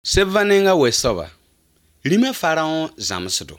Sevanenga wesoba. Lima Pharaon zamsdo.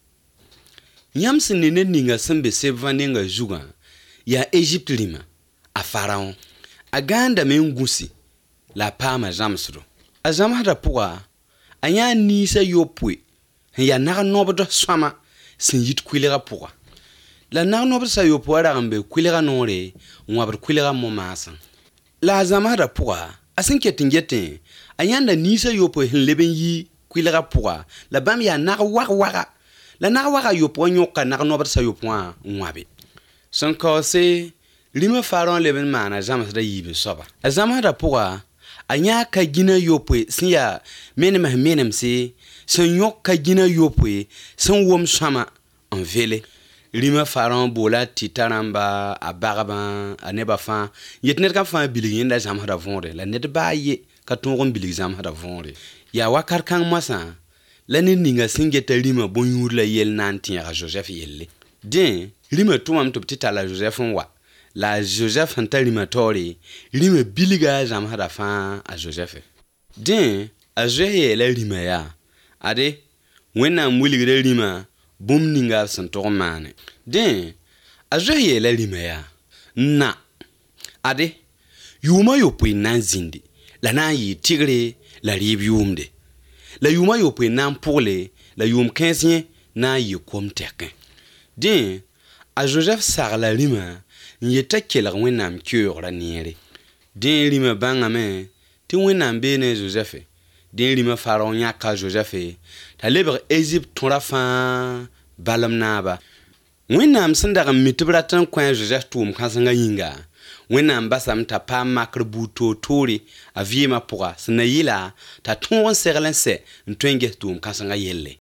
Nyamsi nene ninga sembe sevanenga juga ya Egypt lima a Pharaon. A ganda me ngusi la pama zamsdo. A zamhada puga anya nisa yopwe ya naga nobdo swama sin yit kwilera puga. La naga nobdo sa yopwa rambe kwilera nore ngwabr kwilera momasa. La zamhada puga asin ketingete anyanda nisa yopo leben yi kwilera puga la bam ya naga waga la naga waga yopo nyoka naga nobdo sa yopo ngwabe sanko se lima Pharaon leben mana zamas da yibe soba azama da puga anya ka gina yopo sin ya menem se san yoka gina yopo san wom sama en vele lima Pharaon bola titaramba abagaba aneba fa yetnet ka fa bilinda zamhada vonre la net ba ye ka tongon bilig zamhada vonre ya wakar kan masa la ni ninga singeta lima bonyur la yel nanti ya Joseph yelle den lima tumam to petita la Joseph wa la Joseph anta lima tori lima biliga zamhada fa a Joseph den a Joseph la lima ya ade wena muligira lima bum ninga santo mane den a Joseph la lima ya na ade yuma yopo nan zindi la na yi tigre la ribiumde la yuma yopo nan pole la yum 15 na yi kom tekin den a Joseph sar la lima nyeta kela wenam kyora niere den lima bangame ti wenam bene Joseph den lima Pharaon nyaka Joseph ta leber Egypt tora fa balam naba wenam sandara mitbratan kwa Joseph tum kansanga yinga wenam basam ta pa makr buto tori aviema puga sna yila ta ton serlense ntwenge tum kansanga yelle